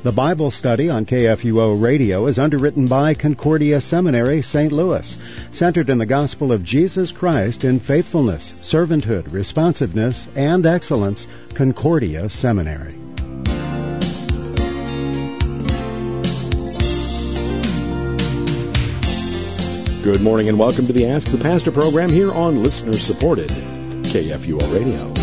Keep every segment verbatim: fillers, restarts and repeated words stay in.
The Bible study on K F U O Radio is underwritten by Concordia Seminary, Saint Louis, centered in the gospel of Jesus Christ in faithfulness, servanthood, responsiveness, and excellence. Concordia Seminary. Good morning and welcome to the Ask the Pastor program here on listener-supported K F U O Radio.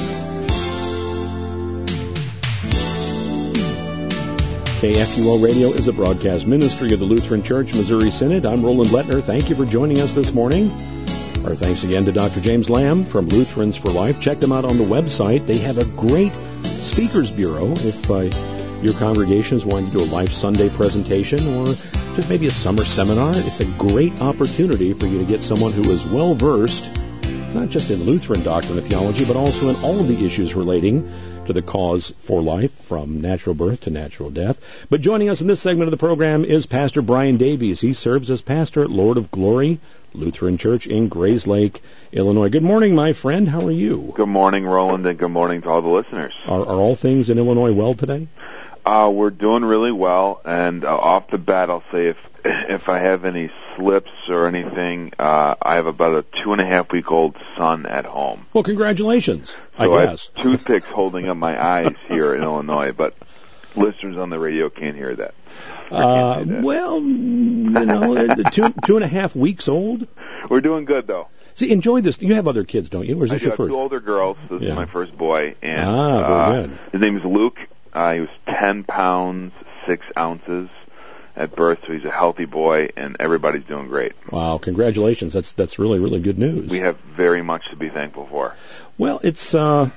K F U O Radio is a broadcast ministry of the Lutheran Church Missouri Synod. I'm Roland Lettner. Thank you for joining us this morning. Our thanks again to Doctor James Lamb from Lutherans for Life. Check them out on the website. They have a great speakers bureau if uh, your congregation is wanting to do a Life Sunday presentation or just maybe a summer seminar. It's a great opportunity for you to get someone who is well-versed, not just in Lutheran doctrine and theology, but also in all of the issues relating to the cause for life, from natural birth to natural death. But joining us in this segment of the program is Pastor Brian Davies. He serves as pastor at Lord of Glory Lutheran Church in Grayslake, Illinois. Good morning, my friend. How are you? Good morning, Roland, and good morning to all the listeners. Are, are all things in Illinois well today? Uh, we're doing really well, and uh, off the bat, I'll say if if I have any slips or anything, uh, I have about a two and a half week old son at home. Well, congratulations, so I guess. I have toothpicks holding up my eyes here in Illinois, but listeners on the radio can't hear that. Uh, that. Well, you know, two, two and a half weeks old. We're doing good, though. See, enjoy this. You have other kids, don't you? Or is this I do your have first? two older girls. This yeah. is my first boy. And, ah, very uh, good. His name is Luke. Uh, he was ten pounds, six ounces at birth, so he's a healthy boy, and everybody's doing great. Wow, congratulations. That's that's really, really good news. We have very much to be thankful for. Well, it's uh,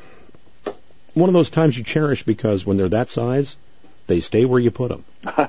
one of those times you cherish because when they're that size, they stay where you put them.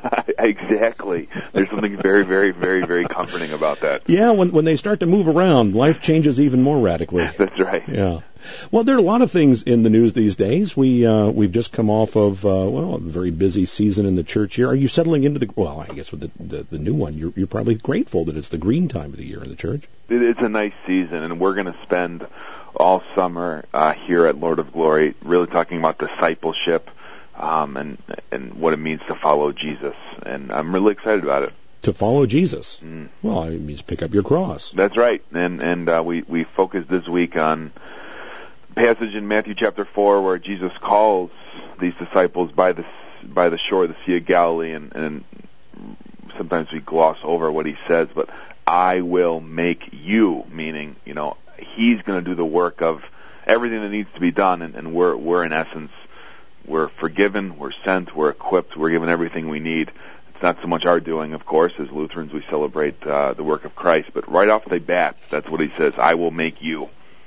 Exactly. There's something very, very, very, very comforting about that. Yeah, when when they start to move around, life changes even more radically. That's right. Yeah. Well, there are a lot of things in the news these days. We uh, we've just come off of uh, well, a very busy season in the church here. Are you settling into the well? I guess with the the, the new one, you're you're probably grateful that it's the green time of the year in the church. It, it's a nice season, and we're going to spend all summer uh, here at Lord of Glory, really talking about discipleship um, and and what it means to follow Jesus. And I'm really excited about it. To follow Jesus. Mm. Well, it means pick up your cross. That's right. And and uh, we we focused this week on passage in Matthew chapter four where Jesus calls these disciples by the by the shore of the Sea of Galilee, and, and sometimes we gloss over what he says, but I will make you, meaning, you know, he's going to do the work of everything that needs to be done, and, and we're we're in essence, we're forgiven, we're sent, we're equipped, we're given everything we need. It's not so much our doing, of course. As Lutherans, we celebrate uh, the work of Christ, but right off the bat, that's what he says, I will make you.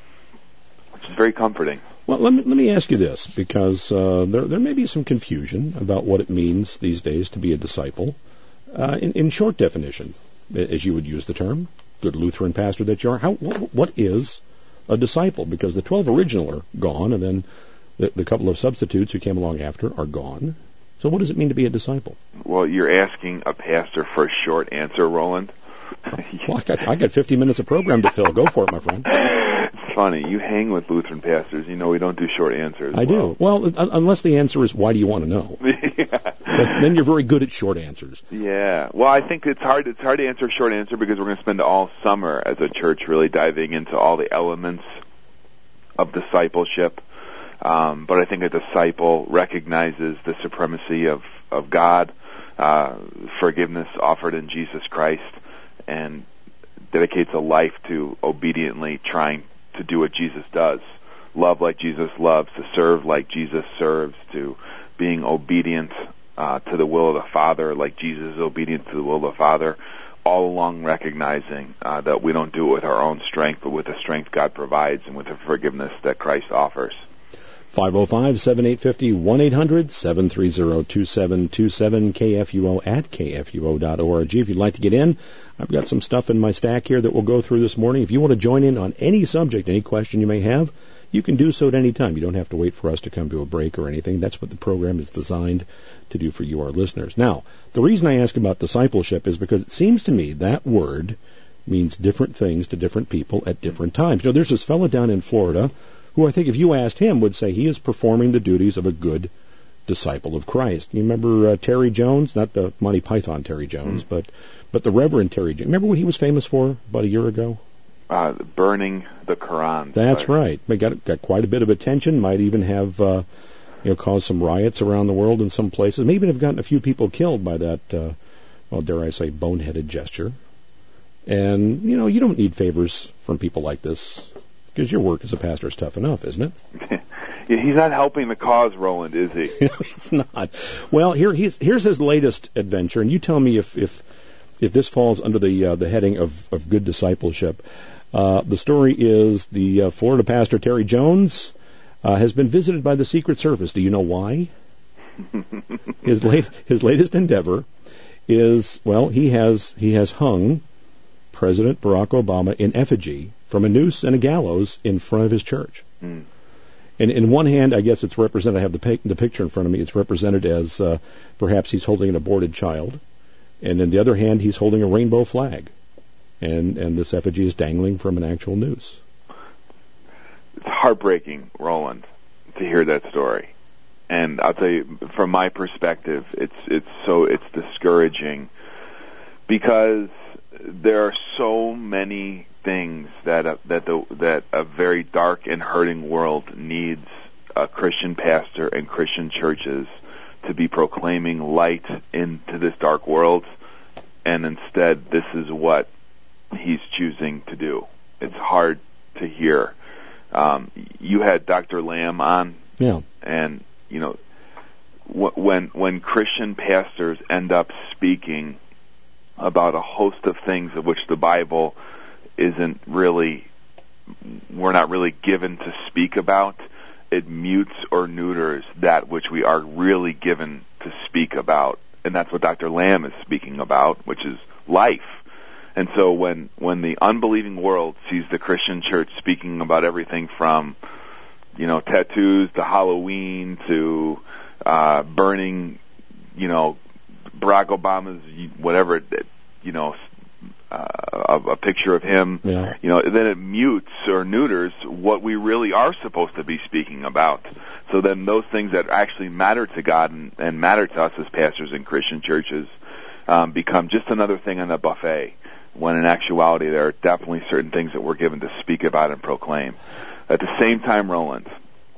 Which is very comforting. Well, let me let me ask you this, because uh, there there may be some confusion about what it means these days to be a disciple. Uh, in, in short definition, as you would use the term, good Lutheran pastor that you are, how what, what is a disciple? Because the twelve original are gone, and then the, the couple of substitutes who came along after are gone. So what does it mean to be a disciple? Well, you're asking a pastor for a short answer, Roland. Well, I got, I got fifty minutes of program to fill. Go for it, my friend. It's funny. You hang with Lutheran pastors. You know we don't do short answers. I well. do. Well, unless the answer is, why do you want to know? Yeah. Then you're very good at short answers. Yeah. Well, I think it's hard. It's hard to answer a short answer because we're going to spend all summer as a church really diving into all the elements of discipleship. Um, but I think a disciple recognizes the supremacy of, of God, uh, forgiveness offered in Jesus Christ, and dedicates a life to obediently trying to do what Jesus does. Love like Jesus loves, to serve like Jesus serves, to being obedient uh, to the will of the Father like Jesus is obedient to the will of the Father, all along recognizing uh, that we don't do it with our own strength, but with the strength God provides and with the forgiveness that Christ offers. five oh five, seven eight five oh, one eight hundred, seven three zero, two seven two seven, K F U O at K F U O dot org. If you'd like to get in, I've got some stuff in my stack here that we'll go through this morning. If you want to join in on any subject, any question you may have, you can do so at any time. You don't have to wait for us to come to a break or anything. That's what the program is designed to do for you, our listeners. Now, the reason I ask about discipleship is because it seems to me that word means different things to different people at different times. You know, there's this fellow down in Florida who I think if you asked him would say he is performing the duties of a good disciple of Christ. You remember uh, Terry Jones, not the Monty Python Terry Jones, mm. but but the Reverend Terry Jones. Remember what he was famous for about a year ago? Uh, burning the Quran. That's right. But got got quite a bit of attention. Might even have uh, you know caused some riots around the world in some places. Maybe even have gotten a few people killed by that. Uh, well, dare I say, boneheaded gesture. And you know, you don't need favors from people like this because your work as a pastor is tough enough, isn't it? He's not helping the cause, Roland, is he? He's not. Well, here he's, here's his latest adventure, and you tell me if if, if this falls under the uh, the heading of, of good discipleship. Uh, the story is the uh, Florida pastor Terry Jones uh, has been visited by the Secret Service. Do you know why? his late his latest endeavor is well, he has he has hung President Barack Obama in effigy from a noose and a gallows in front of his church. Mm. And in one hand, I guess it's represented, I have the, pic, the picture in front of me, it's represented as uh, perhaps he's holding an aborted child. And in the other hand, he's holding a rainbow flag. And, and this effigy is dangling from an actual noose. It's heartbreaking, Roland, to hear that story. And I'll tell you, from my perspective, it's it's so it's discouraging because there are so many things that a, that the that a very dark and hurting world needs a Christian pastor and Christian churches to be proclaiming light into this dark world, and instead this is what he's choosing to do. It's hard to hear. Um, you had Doctor Lamb on, yeah, and you know wh- when when Christian pastors end up speaking about a host of things of which the Bible isn't really, we're not really given to speak about, it mutes or neuters that which we are really given to speak about. And that's what Doctor Lamb is speaking about, which is life. And so when, when the unbelieving world sees the Christian church speaking about everything from, you know, tattoos to Halloween to uh, burning, you know, Barack Obama's whatever, you know, uh, a, a picture of him, yeah. you know, then it mutes or neuters what we really are supposed to be speaking about. So then those things that actually matter to God and, and matter to us as pastors in Christian churches um, become just another thing on the buffet, when in actuality there are definitely certain things that we're given to speak about and proclaim. At the same time, Roland,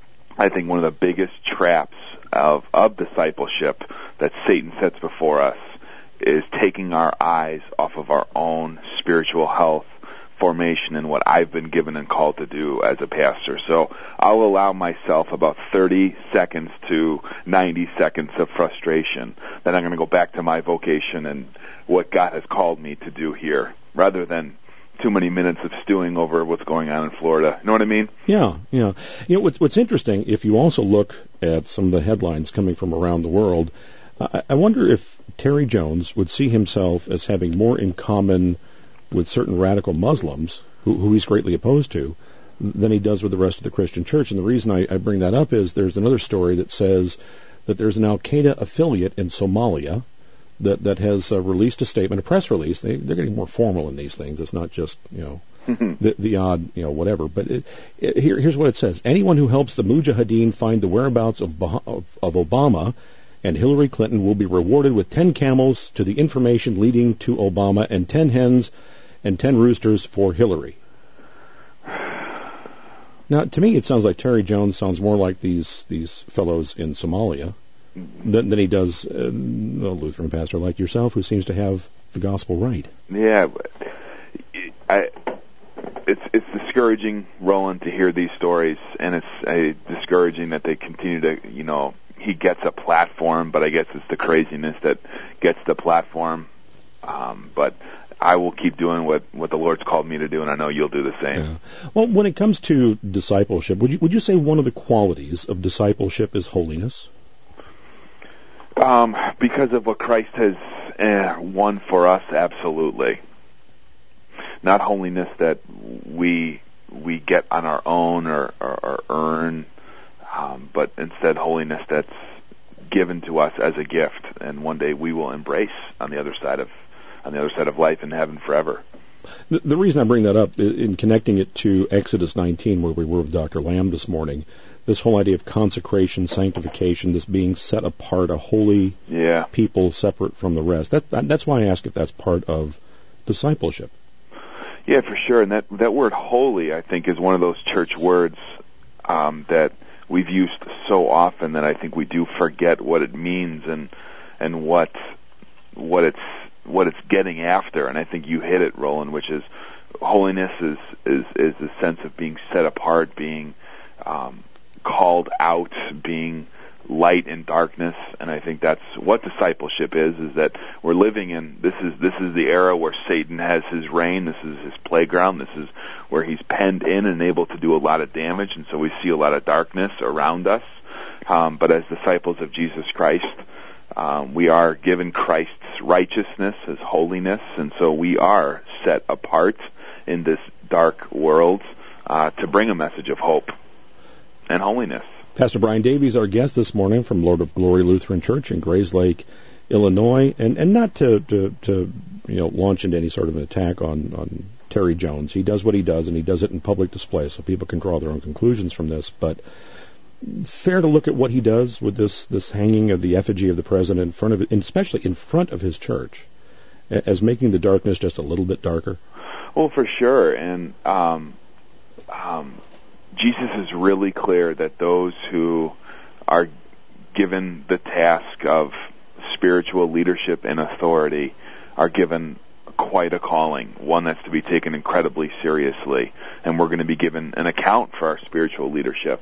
I think one of the biggest traps of, of discipleship that Satan sets before us is taking our eyes off of our own spiritual health, formation, and what I've been given and called to do as a pastor. So I'll allow myself about thirty seconds to ninety seconds of frustration. Then I'm going to go back to my vocation and what God has called me to do here, rather than too many minutes of stewing over what's going on in Florida. You know what I mean? Yeah, yeah. You know, what's, what's interesting, if you also look at some of the headlines coming from around the world, I, I wonder if Terry Jones would see himself as having more in common with certain radical Muslims, who, who he's greatly opposed to, than he does with the rest of the Christian church. And the reason I, I bring that up is there's another story that says that there's an Al-Qaeda affiliate in Somalia that that has uh, released a statement, a press release. They, they're getting more formal in these things. It's not just, you know, the, the odd, you know, whatever. But it, it, here, here's what it says. Anyone who helps the Mujahideen find the whereabouts of, of, of Obama and Hillary Clinton will be rewarded with ten camels to the information leading to Obama and ten hens and ten roosters for Hillary. Now, to me, it sounds like Terry Jones sounds more like these, these fellows in Somalia than, than he does uh, a Lutheran pastor like yourself, who seems to have the gospel right. Yeah, I, it's it's discouraging, Roland, to hear these stories, and it's uh, discouraging that they continue to, you know, he gets a platform, but I guess it's the craziness that gets the platform. Um, but I will keep doing what, what the Lord's called me to do, and I know you'll do the same. Yeah. Well, when it comes to discipleship, would you would you say one of the qualities of discipleship is holiness? Um, because of what Christ has uh, won for us, absolutely. Not holiness that we we get on our own or, or, or earn, um, but instead holiness that's given to us as a gift, and one day we will embrace on the other side of on the other side of life in heaven forever. The, the reason I bring that up in connecting it to Exodus nineteen, where we were with Doctor Lamb this morning, this whole idea of consecration, sanctification, this being set apart, a holy yeah. people separate from the rest. That, that that's why I ask if that's part of discipleship. Yeah, for sure. And that that word "holy," I think, is one of those church words um, that we've used so often that I think we do forget what it means and and what what it's what it's getting after. And I think you hit it, Roland, which is holiness is is is the sense of being set apart, being um, called out, being light in darkness. And I think that's what discipleship is, is that we're living in, this is this is the era where Satan has his reign, this is his playground, this is where he's penned in and able to do a lot of damage, and so we see a lot of darkness around us. Um, but as disciples of Jesus Christ, um, we are given Christ's righteousness, his holiness, and so we are set apart in this dark world uh, to bring a message of hope and holiness. Pastor Brian Davies, our guest this morning from Lord of Glory Lutheran Church in Grayslake, Illinois, and, and not to, to, to you know launch into any sort of an attack on, on Terry Jones. He does what he does, and he does it in public display, so people can draw their own conclusions from this. But fair to look at what he does with this, this hanging of the effigy of the president in front of it, and especially in front of his church, as making the darkness just a little bit darker? Well, for sure, and um, um, Jesus is really clear that those who are given the task of spiritual leadership and authority are given quite a calling, one that's to be taken incredibly seriously, and we're going to be given an account for our spiritual leadership.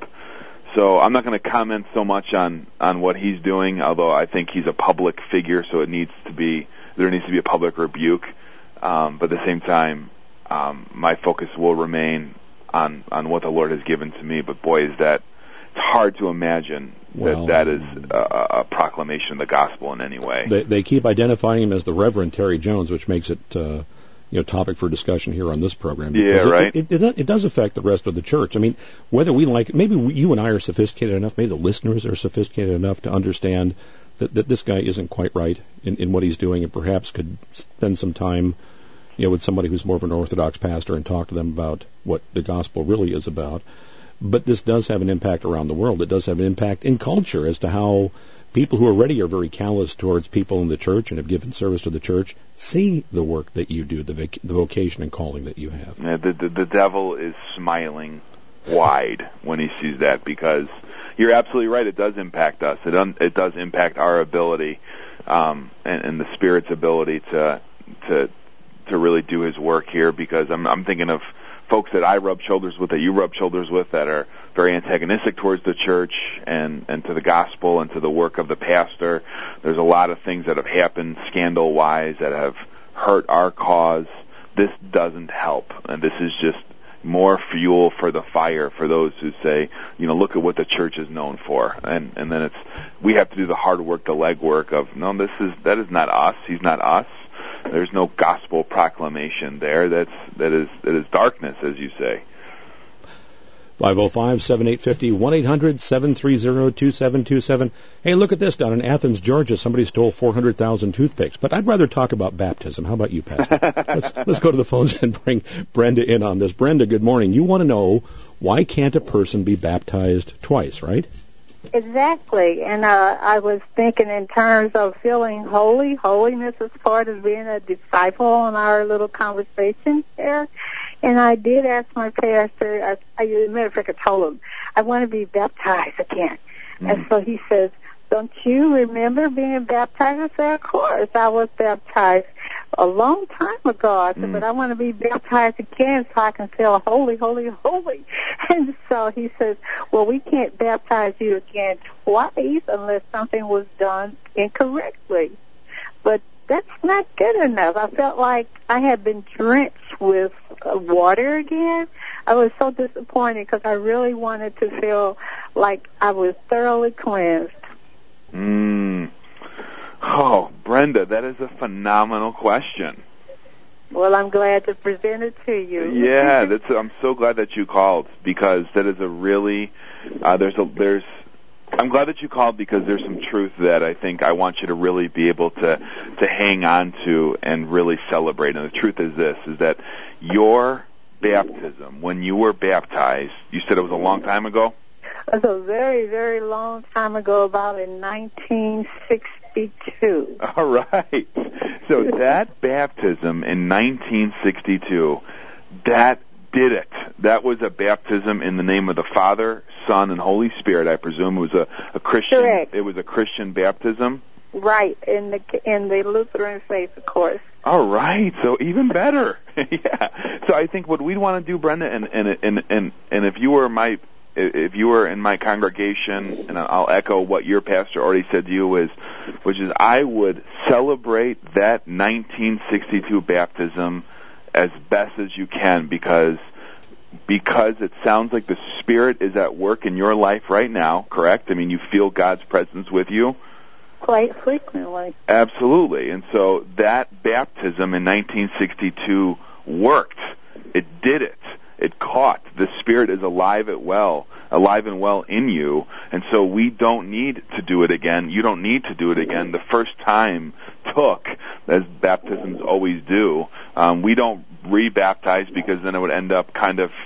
So I'm not going to comment so much on, on what he's doing, although I think he's a public figure, so it needs to be there needs to be a public rebuke. Um, but at the same time, um, my focus will remain on, on what the Lord has given to me. But boy, is that it's hard to imagine well, that that is a, a proclamation of the gospel in any way. They, they keep identifying him as the Reverend Terry Jones, which makes it uh, you know topic for discussion here on this program. Yeah, it, right. It, it, it, it does affect the rest of the church. I mean, whether we like, maybe we, you and I are sophisticated enough, maybe the listeners are sophisticated enough to understand that, that this guy isn't quite right in, in what he's doing, and perhaps could spend some time, you know, with somebody who's more of an Orthodox pastor and talk to them about what the gospel really is about. But this does have an impact around the world. It does have an impact in culture as to how people who already are very callous towards people in the church and have given service to the church see the work that you do, the, vac- the vocation and calling that you have. Yeah, the, the, the devil is smiling wide when he sees that, because you're absolutely right. It does impact us. It un- it does impact our ability um, and, and the Spirit's ability to to to really do His work here. Because I'm I'm thinking of folks that I rub shoulders with, that you rub shoulders with, that are very antagonistic towards the church and and to the gospel and to the work of the pastor. There's a lot of things that have happened scandal-wise that have hurt our cause. This doesn't help, and this is just more fuel for the fire for those who say, you know, look at what the church is known for, and and then it's we have to do the hard work, the legwork of no, this is that is not us. He's not us. There's no gospel proclamation there. That's that is that is darkness, as you say. five oh five, seven eight five oh, one eight hundred, seven three zero, two seven two seven. Hey, look at this. Down in Athens, Georgia, somebody stole four hundred thousand toothpicks. But I'd rather talk about baptism. How about you, Pastor? let's, let's go to the phones and bring Brenda in on this. Brenda, good morning. You want to know, why can't a person be baptized twice, right? Exactly. And uh, I was thinking in terms of feeling holy. Holiness is part of being a disciple in our little conversation here. And I did ask my pastor, I, I, as a matter of fact, I told him, I want to be baptized again. Mm. And so he says, don't you remember being baptized? I said, of course. I was baptized a long time ago. I said, mm. but I want to be baptized again so I can feel holy, holy, holy. And so he says, well, we can't baptize you again twice unless something was done incorrectly. But that's not good enough. I felt like I had been drenched with uh, water again. I was so disappointed because I really wanted to feel like I was thoroughly cleansed. Mm. Oh, Brenda, that is a phenomenal question. Well, I'm glad to present it to you. Yeah, that's. I'm so glad that you called, because that is a really uh, there's a there's. I'm glad that you called, because there's some truth that I think I want you to really be able to to hang on to and really celebrate. And the truth is this: is that your baptism, when you were baptized, you said it was a long time ago? It was a very, very long time ago, about in nineteen sixty-two. All right. So that baptism in nineteen sixty-two, that did it. That was a baptism in the name of the Father, Son, and Holy Spirit. I presume it was a, a Christian. Correct. It was a Christian baptism. Right, in the in the Lutheran faith, of course. All right, so even better. Yeah. So I think what we'd want to do, Brenda, and and and and and if you were my if you were in my congregation, and I'll echo what your pastor already said to you, is which is I would celebrate that nineteen sixty-two baptism as best as you can, because because it sounds like the Spirit is at work in your life right now, correct? I mean, you feel God's presence with you? Quite frequently. Absolutely. And so that baptism in nineteen sixty-two worked. It did it. It caught. The Spirit is alive and well, alive and well in you. And so we don't need to do it again. You don't need to do it again. The first time took, as baptisms always do. Um, we don't re-baptize, because then it would end up kind of,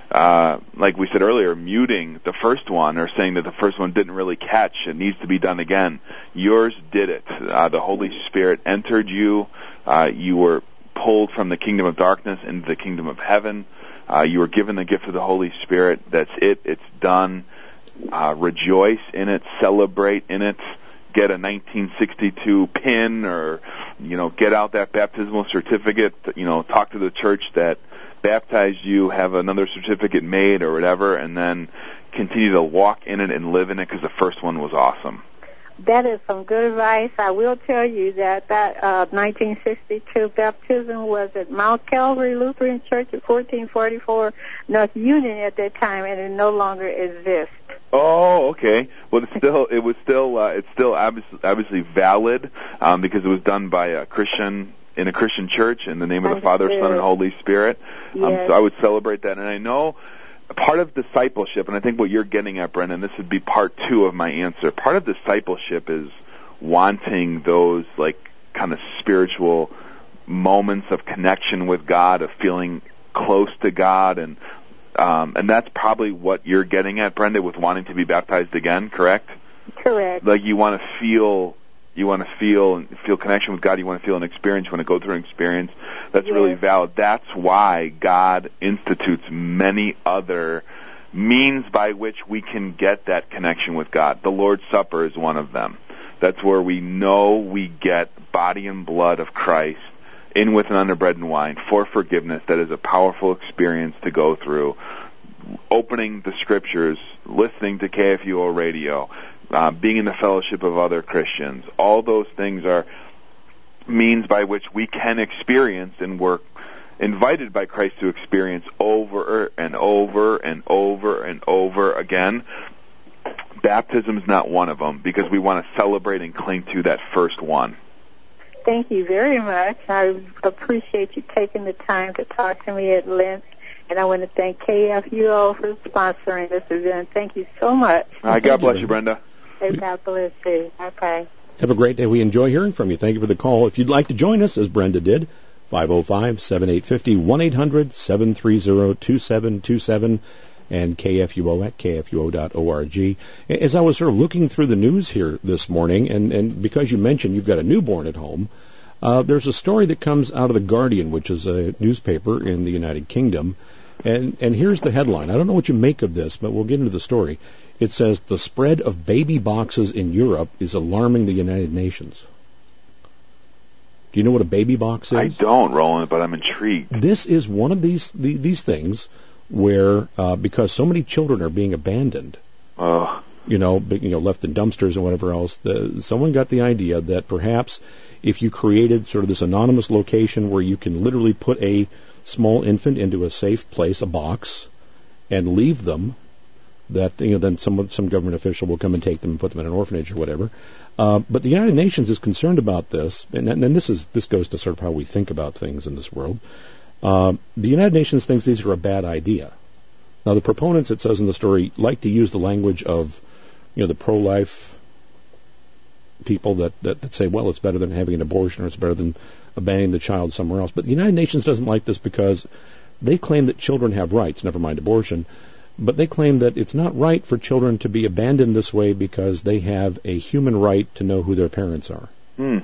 uh, like we said earlier, muting the first one, or saying that the first one didn't really catch. It needs to be done again. Yours did it. Uh, the Holy Spirit entered you. Uh, you were pulled from the kingdom of darkness into the kingdom of heaven. Uh, you were given the gift of the Holy Spirit. That's it. It's done. Uh, rejoice in it. Celebrate in it. Get a nineteen sixty-two pin, or, you know, get out that baptismal certificate. You know, talk to the church that baptized you, have another certificate made or whatever, and then continue to walk in it and live in it, because the first one was awesome. That is some good advice. I will tell you that that uh, nineteen sixty-two baptism was at Mount Calvary Lutheran Church at fourteen forty-four North Union at that time, and it no longer exists. Oh, okay. Well, it's still it was still uh, it's still obviously, obviously valid, um, because it was done by a Christian in a Christian church in the name of the Father, Son, and Holy Spirit. Um, yes. So I would celebrate that, and I know. Part of discipleship, and I think what you're getting at, Brendan, this would be part two of my answer. Part of discipleship is wanting those, like, kind of spiritual moments of connection with God, of feeling close to God, and um, and that's probably what you're getting at, Brenda, with wanting to be baptized again, correct? Correct. Like, you want to feel... You want to feel and feel connection with God. You want to feel an experience. You want to go through an experience. That's yes. really valid. That's why God institutes many other means by which we can get that connection with God. The Lord's Supper is one of them. That's where we know we get body and blood of Christ in with and under bread and wine for forgiveness. That is a powerful experience to go through. Opening the Scriptures, listening to K F U O radio, Uh, being in the fellowship of other Christians. All those things are means by which we can experience, and we're invited by Christ to experience over and over and over and over again. Baptism is not one of them, because we want to celebrate and cling to that first one. Thank you very much. I appreciate you taking the time to talk to me at length. And I want to thank K F U O for sponsoring this event. Thank you so much. All right, God bless you, Brenda. Hey, God bless you. Okay. Have a great day. We enjoy hearing from you. Thank you for the call. If you'd like to join us, as Brenda did, five oh five, seven eight five oh, one eight hundred, seven three zero, two seven two seven, and K F U O at K F U O dot org. As I was sort of looking through the news here this morning, and, and because you mentioned you've got a newborn at home, uh, there's a story that comes out of The Guardian, which is a newspaper in the United Kingdom. And, and here's the headline. I don't know what you make of this, but we'll get into the story. It says, the spread of baby boxes in Europe is alarming the United Nations. Do you know what a baby box is? I don't, Roland, but I'm intrigued. This is one of these the, these things where, uh, because so many children are being abandoned, uh. you know, you know, left in dumpsters and whatever else, the, someone got the idea that perhaps if you created sort of this anonymous location where you can literally put a small infant into a safe place, a box, and leave them, that, you know, then some some government official will come and take them and put them in an orphanage or whatever. Uh, but the United Nations is concerned about this, and, and this is this goes to sort of how we think about things in this world. Uh, the United Nations thinks these are a bad idea. Now, the proponents, it says in the story, like to use the language of, you know, the pro-life people that, that, that say, well, it's better than having an abortion, or it's better than abandoning the child somewhere else. But the United Nations doesn't like this because they claim that children have rights, never mind abortion. but they claim that it's not right for children to be abandoned this way because they have a human right to know who their parents are. Hmm.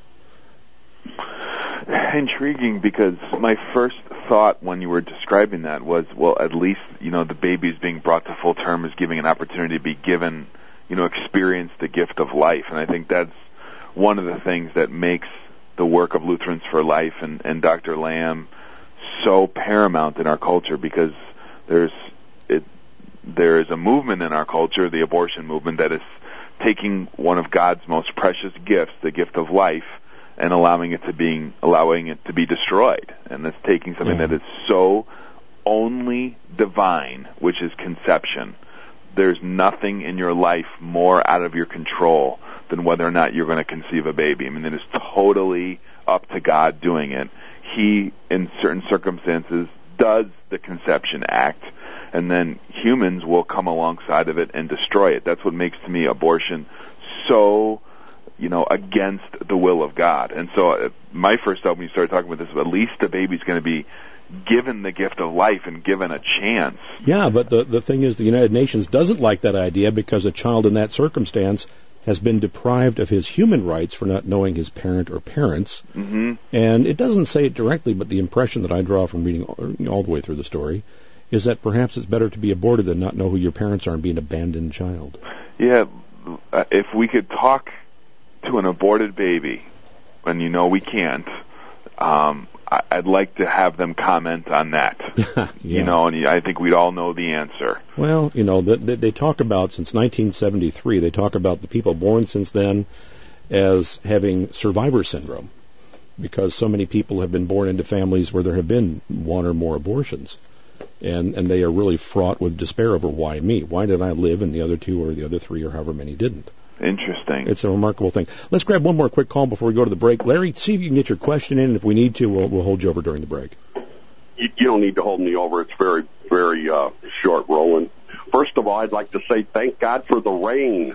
Intriguing, because my first thought when you were describing that was, well, at least, you know, the baby's being brought to full term is giving an opportunity to be given, you know, experience the gift of life. And I think that's one of the things that makes the work of Lutherans for Life and, and Doctor Lamb so paramount in our culture, because there's it there is a movement in our culture, the abortion movement, that is taking one of God's most precious gifts, the gift of life, and allowing it to being allowing it to be destroyed. And it's taking something yeah. that is so only divine, which is conception. There's nothing in your life more out of your control than whether or not you're going to conceive a baby. I mean, it is totally up to God doing it. He, in certain circumstances, does the conception act, and then humans will come alongside of it and destroy it. That's what makes, to me, abortion so, you know, against the will of God. And so uh, my first thought when you started talking about this was, at least the baby's going to be given the gift of life and given a chance. Yeah, but the, the thing is, the United Nations doesn't like that idea, because a child in that circumstance has been deprived of his human rights for not knowing his parent or parents. Mm-hmm. And it doesn't say it directly, but the impression that I draw from reading all, all the way through the story is that perhaps it's better to be aborted than not know who your parents are and be an abandoned child. Yeah, uh, if we could talk to an aborted baby, and you know we can't, um, I, I'd like to have them comment on that. yeah. You know, and I think we'd all know the answer. Well, you know, they, they talk about, since nineteen seventy-three, they talk about the people born since then as having survivor syndrome, because so many people have been born into families where there have been one or more abortions. And and they are really fraught with despair over, why me? Why did I live and the other two or the other three or however many didn't? Interesting. It's a remarkable thing. Let's grab one more quick call before we go to the break. Larry, see if you can get your question in, and if we need to, we'll, we'll hold you over during the break. You, you don't need to hold me over. It's very, very uh, short, Roland. First of all, I'd like to say thank God for the rain.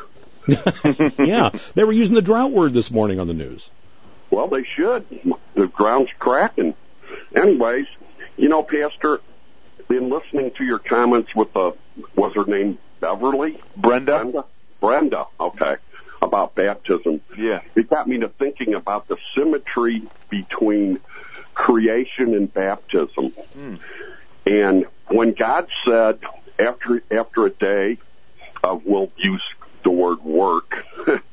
Yeah, they were using the drought word this morning on the news. Well, they should. The ground's cracking. Anyways, you know, Pastor, in listening to your comments with the, what's her name, Beverly? Brenda? Brenda? Brenda, okay, about baptism. Yeah. It got me to thinking about the symmetry between creation and baptism. Mm. And when God said, after after a day, uh, we'll use the word work.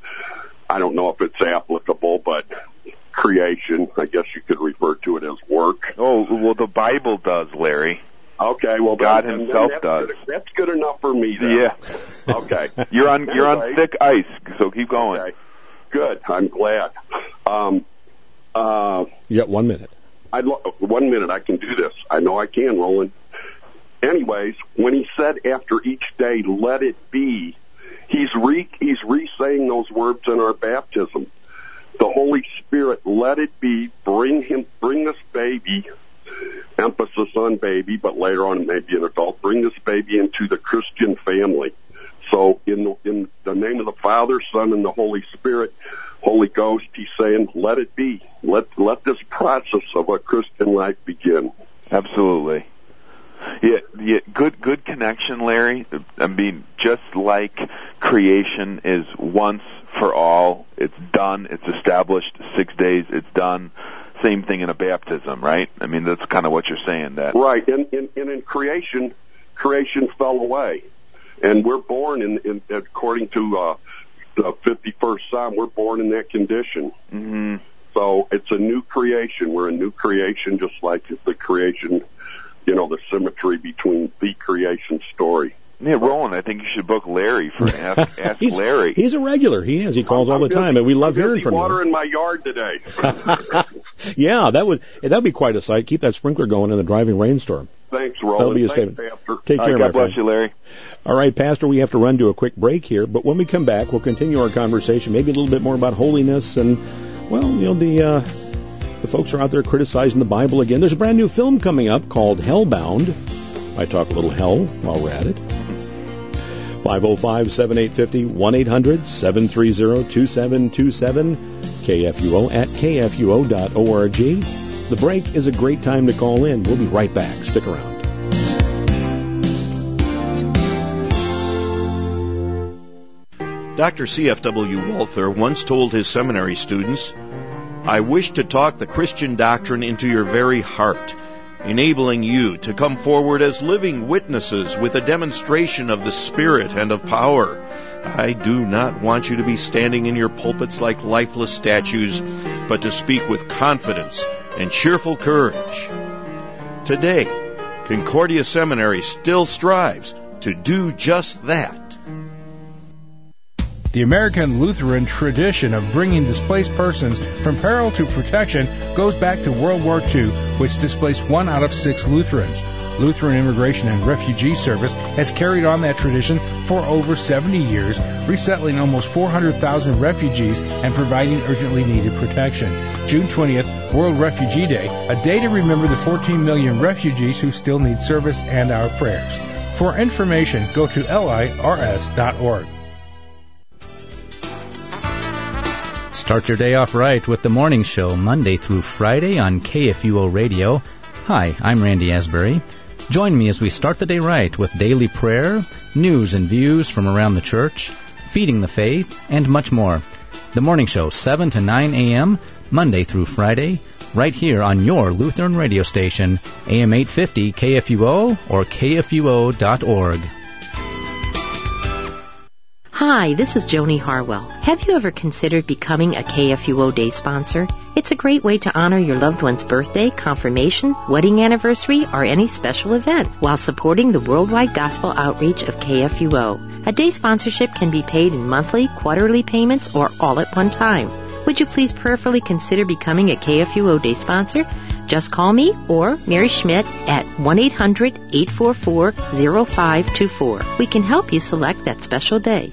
I don't know if it's applicable, but creation, I guess you could refer to it as work. Oh, well, the Bible does, Larry. Okay, well, God then, himself then that's does. Good, that's good enough for me, then. Yeah. Okay. You're on you're on Anyway. thick ice, so keep going. Okay. Good. I'm glad. Um, uh, You got one minute. I lo- one minute. I can do this. I know I can, Roland. Anyways, when he said after each day, let it be, he's re he's re-saying those words in our baptism. The Holy Spirit, let it be. Bring him. Bring this baby. Emphasis on baby, but later on maybe an adult. Bring this baby into the Christian family. So in the, in the name of the Father, Son, and the Holy Spirit, Holy Ghost, he's saying, let it be. Let let this process of a Christian life begin. Absolutely. Yeah, yeah, good good connection, Larry. I mean, just like creation is once for all, it's done, it's established, six days, it's done. Same thing in a baptism, right? I mean, that's kind of what you're saying. That Right, and, and, and in creation, creation fell away. And we're born, in, in according to uh, the fifty-first Psalm, we're born in that condition. Mm-hmm. So it's a new creation. We're a new creation, just like the creation, you know, the symmetry between the creation story. Yeah, Roland, I think you should book Larry for Ask, ask he's, Larry. He's a regular. He is. He calls I'm, all the I'm busy, time, and we love I'm hearing busy from him. watering my yard today. Yeah, that would that'd be quite a sight. Keep that sprinkler going in the driving rainstorm. Thanks, Roland. That'll be a Thanks, statement. Pastor. Take All care, right, my God bless friend. you, Larry. All right, Pastor, we have to run to a quick break here, but when we come back, we'll continue our conversation, maybe a little bit more about holiness and, well, you know, the uh, the folks are out there criticizing the Bible again. There's a brand new film coming up called Hellbound. I talk a little hell while we're at it. five oh five, seven eight five oh, one eight hundred, seven three zero, two seven two seven, K F U O at K F U O dot org. The break is a great time to call in. We'll be right back. Stick around. Doctor C F W Walther once told his seminary students, "I wish to talk the Christian doctrine into your very heart, enabling you to come forward as living witnesses with a demonstration of the Spirit and of power. I do not want you to be standing in your pulpits like lifeless statues, but to speak with confidence and cheerful courage." Today, Concordia Seminary still strives to do just that. The American Lutheran tradition of bringing displaced persons from peril to protection goes back to World War Two, which displaced one out of six Lutherans. Lutheran Immigration and Refugee Service has carried on that tradition for over seventy years, resettling almost four hundred thousand refugees and providing urgently needed protection. June twentieth, World Refugee Day, a day to remember the fourteen million refugees who still need service and our prayers. For information, go to L I R S dot org. Start your day off right with the morning show, Monday through Friday on K F U O Radio. Hi, I'm Randy Asbury. Join me as we start the day right with daily prayer, news and views from around the church, feeding the faith, and much more. The morning show, seven to nine a.m., Monday through Friday, right here on your Lutheran radio station, A M eight fifty K F U O or K F U O dot org. Hi, this is Joni Harwell. Have you ever considered becoming a K F U O Day sponsor? It's a great way to honor your loved one's birthday, confirmation, wedding anniversary, or any special event while supporting the worldwide gospel outreach of K F U O. A day sponsorship can be paid in monthly, quarterly payments, or all at one time. Would you please prayerfully consider becoming a K F U O Day sponsor? Just call me or Mary Schmidt at one eight hundred eight four four zero five two four. We can help you select that special day.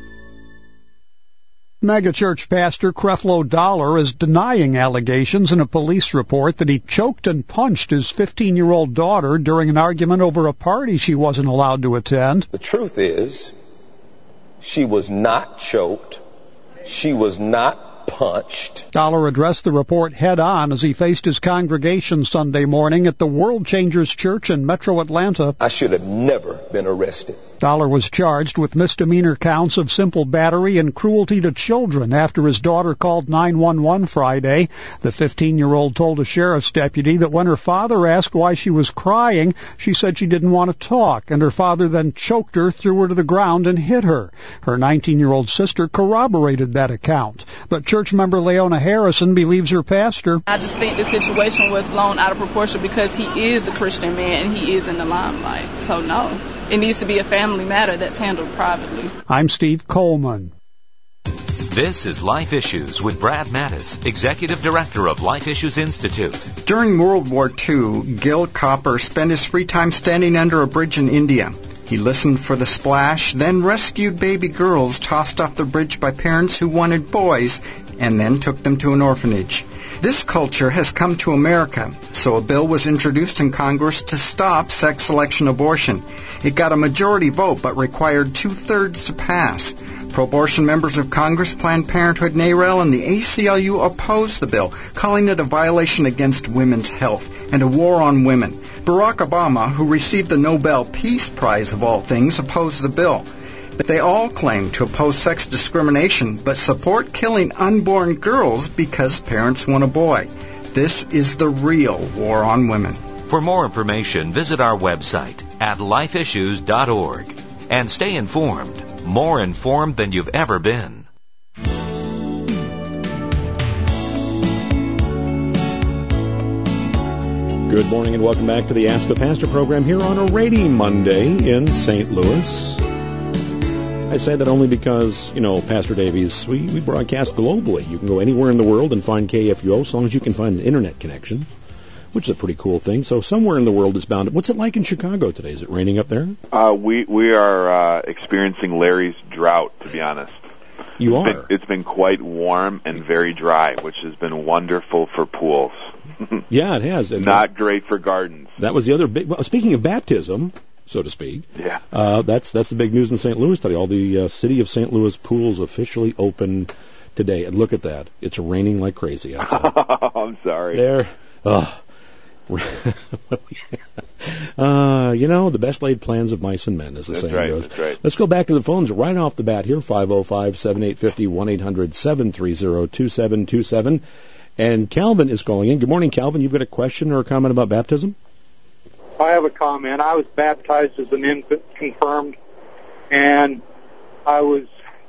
Megachurch pastor Creflo Dollar is denying allegations in a police report that he choked and punched his fifteen-year-old daughter during an argument over a party she wasn't allowed to attend. The truth is, she was not choked. She was not punched. Dollar addressed the report head-on as he faced his congregation Sunday morning at the World Changers Church in Metro Atlanta. I should have never been arrested. Dollar was charged with misdemeanor counts of simple battery and cruelty to children after his daughter called nine one one Friday. The fifteen-year-old told a sheriff's deputy that when her father asked why she was crying, she said she didn't want to talk, and her father then choked her, threw her to the ground, and hit her. Her nineteen-year-old sister corroborated that account. But church member Leona Harrison believes her pastor. I just think the situation was blown out of proportion because he is a Christian man and he is in the limelight. So no, it needs to be a family matter that's handled privately. I'm Steve Coleman. This is Life Issues with Brad Mattis, Executive Director of Life Issues Institute. During World War Two, Gil Copper spent his free time standing under a bridge in India. He listened for the splash, then rescued baby girls tossed off the bridge by parents who wanted boys, and then took them to an orphanage. This culture has come to America, so a bill was introduced in Congress to stop sex selection abortion. It got a majority vote, but required two-thirds to pass. Pro-abortion members of Congress, Planned Parenthood, NARAL, and the A C L U opposed the bill, calling it a violation against women's health and a war on women. Barack Obama, who received the Nobel Peace Prize of all things, opposed the bill. They all claim to oppose sex discrimination, but support killing unborn girls because parents want a boy. This is the real war on women. For more information, visit our website at life issues dot org and stay informed, more informed than you've ever been. Good morning and welcome back to the Ask the Pastor program here on a rainy Monday in Saint Louis. I say that only because, you know, Pastor Davies, we, we broadcast globally. You can go anywhere in the world and find K F U O as long as you can find an internet connection, which is a pretty cool thing. So somewhere in the world is bound. What's it like in Chicago today? Is it raining up there? Uh, we we are uh, experiencing Larry's drought, to be honest. You it's are? Been, it's been quite warm and very dry, which has been wonderful for pools. Yeah, it has. And Not great for gardens. That was the other big... Well, speaking of baptism, so to speak, yeah, uh, that's that's the big news in Saint Louis today. All the uh, city of Saint Louis pools officially open today. And look at that. It's raining like crazy outside. I'm sorry. There... Uh, uh, you know, the best laid plans of mice and men, as the That's saying right, goes. that's right. Let's go back to the phones right off the bat here, five oh five, seven eight five oh, one eight hundred, seven three zero, two seven two seven. And Calvin is calling in. Good morning, Calvin. You've got a question or a comment about baptism? I have a comment. I was baptized as an infant, confirmed, and I was,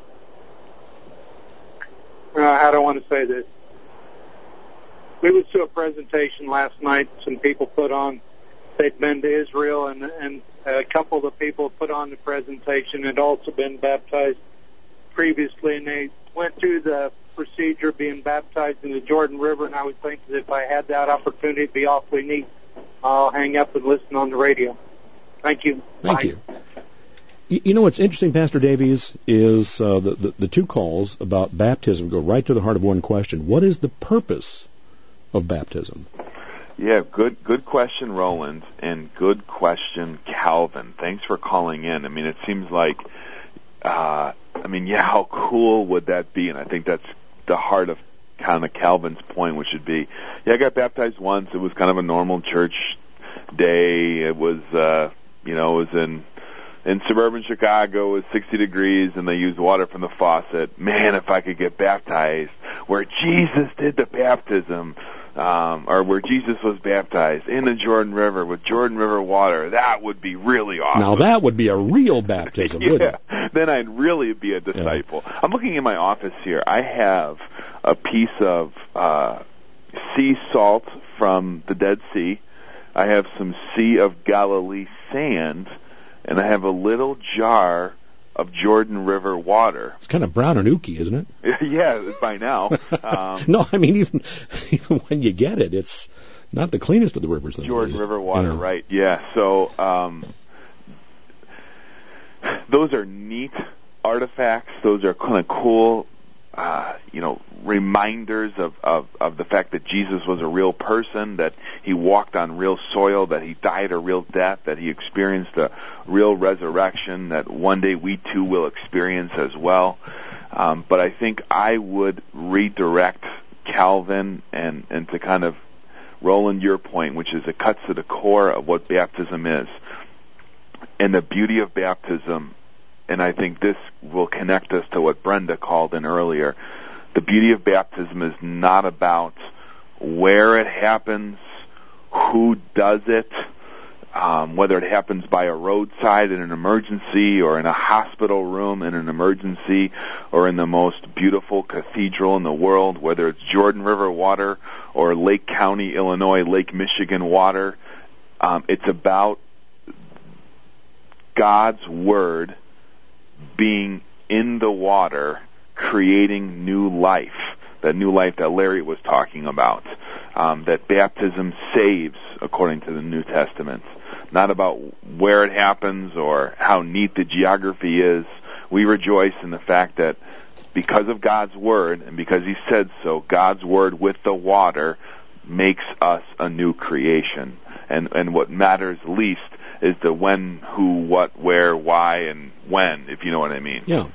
uh, how do I want to say this? We was to a presentation last night. Some people put on, they'd been to Israel, and, and a couple of the people put on the presentation had also been baptized previously, and they went through the procedure of being baptized in the Jordan River, and I was thinking if I had that opportunity, it'd be awfully neat. I'll hang up and listen on the radio. Thank you. Thank Bye. you. You you know what's interesting, Pastor Davies, is uh, the, the, the two calls about baptism go right to the heart of one question. What is the purpose of baptism? Yeah, good good question, Roland, and good question, Calvin. Thanks for calling in. I mean, it seems like, uh, I mean, yeah, how cool would that be? And I think that's the heart of kind of Calvin's point, which would be, yeah, I got baptized once. It was kind of a normal church day. It was, uh, you know, it was in in suburban Chicago. It was sixty degrees, and they used water from the faucet. Man, if I could get baptized where Jesus did the baptism, um, or where Jesus was baptized in the Jordan River with Jordan River water, that would be really awesome. Now that would be a real baptism, yeah, wouldn't it? Then I'd really be a disciple. Yeah. I'm looking in my office here. I have a piece of uh, sea salt from the Dead Sea. I have some Sea of Galilee sand, and I have a little jar of Jordan River water. It's kind of brown and ooky, isn't it? Yeah, by now. Um, no, I mean, even even when you get it, it's not the cleanest of the rivers. Jordan days. River water, yeah. Right, yeah. So um, those are neat artifacts. Those are kind of cool, uh, you know, reminders of, of, of the fact that Jesus was a real person, that he walked on real soil, that he died a real death, that he experienced a real resurrection, that one day we too will experience as well. Um, but I think I would redirect Calvin and, and to kind of Roland, your point, which is it cuts to the core of what baptism is. And the beauty of baptism, and I think this will connect us to what Brenda called in earlier, the beauty of baptism is not about where it happens, who does it, um, whether it happens by a roadside in an emergency or in a hospital room in an emergency or in the most beautiful cathedral in the world, whether it's Jordan River water or Lake County, Illinois, Lake Michigan water. Um, it's about God's Word being in the water, creating new life, that new life that Larry was talking about, um, that baptism saves, according to the New Testament. Not about where it happens or how neat the geography is. We rejoice in the fact that because of God's Word, and because He said so, God's Word with the water makes us a new creation. And, and what matters least is the when, who, what, where, why, and when, if you know what I mean. Yeah.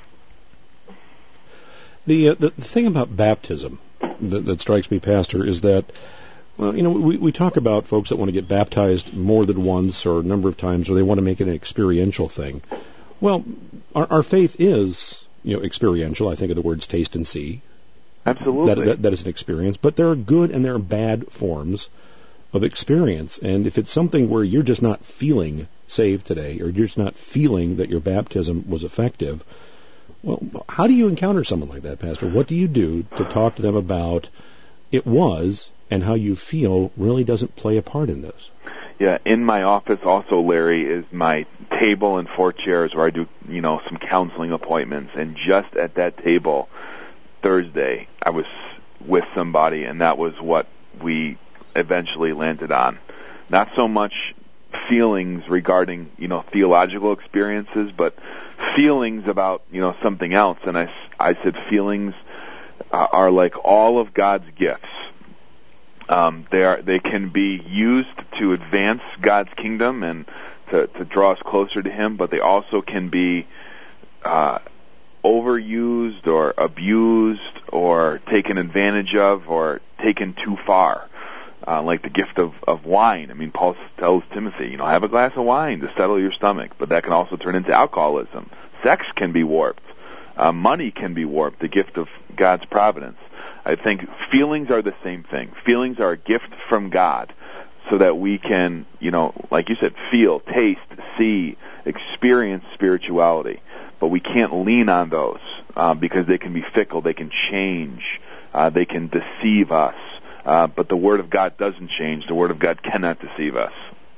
The uh, the thing about baptism that, that strikes me, Pastor, is that, well, you know, we, we talk about folks that want to get baptized more than once or a number of times, or they want to make it an experiential thing. Well, our, our faith is, you know, experiential. I think of the words taste and see. Absolutely. That, that, that is an experience. But there are good and there are bad forms of experience. And if it's something where you're just not feeling saved today, or you're just not feeling that your baptism was effective, well, how do you encounter someone like that, Pastor? What do you do to talk to them about it was and how you feel really doesn't play a part in this? Yeah, in my office also, Larry, is my table and four chairs where I do, you know, some counseling appointments. And just at that table Thursday, I was with somebody, and that was what we eventually landed on. Not so much feelings regarding, you know, theological experiences, but feelings about, you know, something else. And I, I said feelings uh, are like all of God's gifts. Um, they are, they can be used to advance God's kingdom and to, to draw us closer to Him, but they also can be uh, overused or abused or taken advantage of or taken too far. uh, like the gift of, of wine. I mean, Paul tells Timothy, you know, have a glass of wine to settle your stomach, but that can also turn into alcoholism. Sex can be warped. Uh, money can be warped, the gift of God's providence. I think feelings are the same thing. Feelings are a gift from God so that we can, you know, like you said, feel, taste, see, experience spirituality. But we can't lean on those uh, because they can be fickle, they can change, uh, they can deceive us. Uh, but the Word of God doesn't change. The Word of God cannot deceive us.